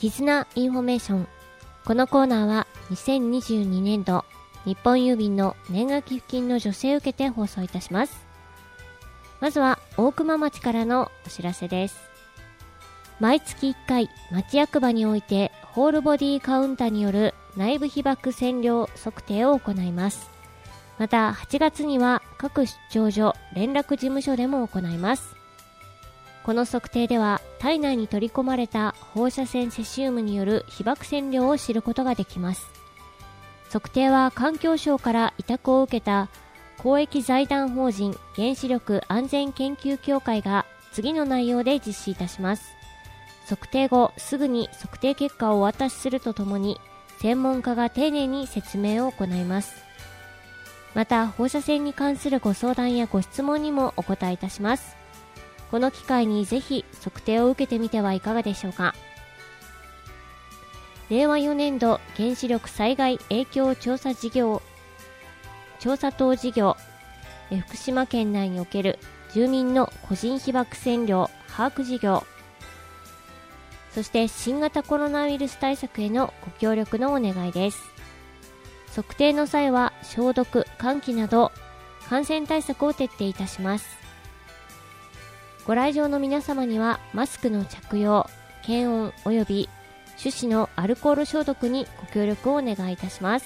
絆インフォメーション。このコーナーは2022年度日本郵便の年賀寄付金の助成を受けて放送いたします。まずは大熊町からのお知らせです。毎月1回町役場においてホールボディカウンターによる内部被曝線量測定を行います。また8月には各出張所連絡事務所でも行います。この測定では体内に取り込まれた放射線セシウムによる被曝線量を知ることができます。測定は環境省から委託を受けた公益財団法人原子力安全研究協会が次の内容で実施いたします。測定後すぐに測定結果をお渡しするとともに専門家が丁寧に説明を行います。また放射線に関するご相談やご質問にもお答えいたします。この機会にぜひ測定を受けてみてはいかがでしょうか。令和4年度原子力災害影響調査等事業、福島県内における住民の個人被曝線量把握事業、そして新型コロナウイルス対策へのご協力のお願いです。測定の際は消毒、換気など感染対策を徹底いたします。ご来場の皆様にはマスクの着用、検温及び手指のアルコール消毒にご協力をお願いいたします。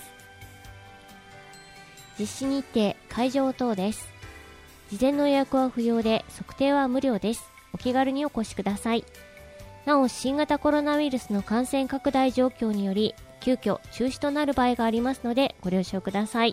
実施日程、会場等です。事前の予約は不要で測定は無料です。お気軽にお越しください。なお新型コロナウイルスの感染拡大状況により急遽中止となる場合がありますのでご了承ください。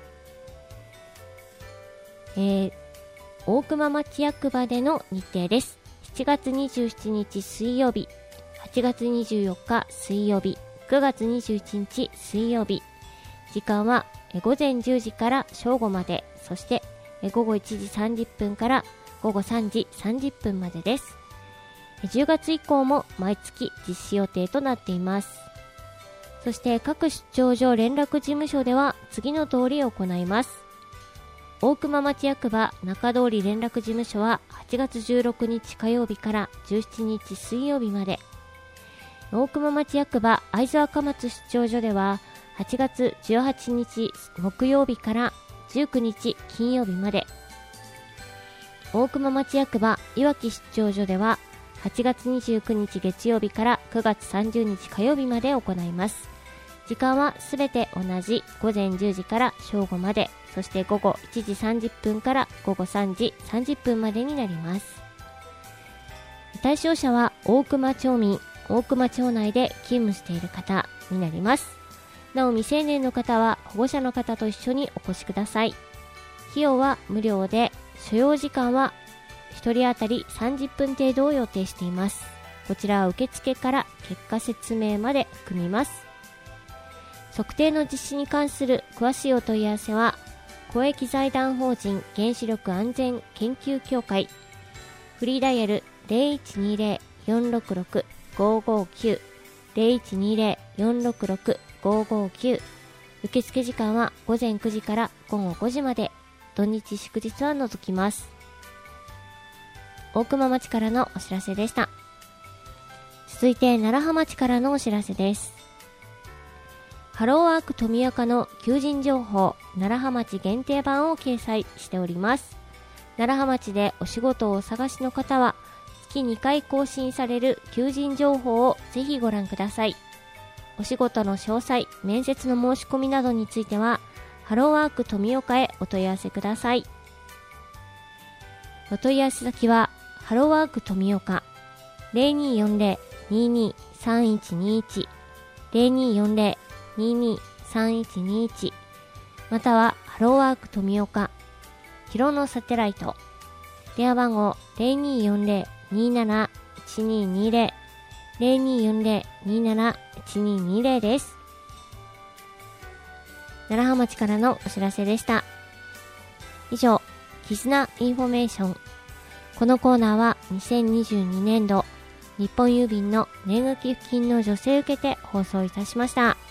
大熊町役場での日程です。7月27日水曜日、8月24日水曜日、9月21日水曜日。時間は午前10時から正午まで、そして午後1時30分から午後3時30分までです。10月以降も毎月実施予定となっています。そして各出張所連絡事務所では次の通り行います。大熊町役場中通り連絡事務所は8月16日火曜日から17日水曜日まで。大熊町役場会津若松出張所では8月18日木曜日から19日金曜日まで。大熊町役場いわき出張所では8月29日月曜日から9月30日火曜日まで行います。時間はすべて同じ午前10時から正午まで、そして午後1時30分から午後3時30分までになります。対象者は大熊町民、大熊町内で勤務している方になります。なお未成年の方は保護者の方と一緒にお越しください。費用は無料で、所要時間は1人当たり30分程度を予定しています。こちらは受付から結果説明まで含みます。測定の実施に関する詳しいお問い合わせは公益財団法人原子力安全研究協会、フリーダイヤル 0120-466-559 0120-466-559。受付時間は午前9時から午後5時まで、土日祝日は除きます。大熊町からのお知らせでした。続いて楢葉町からのお知らせです。ハローワーク富岡の求人情報楢葉町限定版を掲載しております。楢葉町でお仕事をお探しの方は月2回更新される求人情報をぜひご覧ください。お仕事の詳細、面接の申し込みなどについてはハローワーク富岡へお問い合わせください。お問い合わせ先はハローワーク富岡 0240-223121 0240-223121 またはハローワーク富岡広野サテライト電話番号 0240-27-1220 0240-27-1220 です。楢葉町からのお知らせでした。以上、絆インフォメーション。このコーナーは2022年度日本郵便の年賀寄付金の助成を受けて放送いたしました。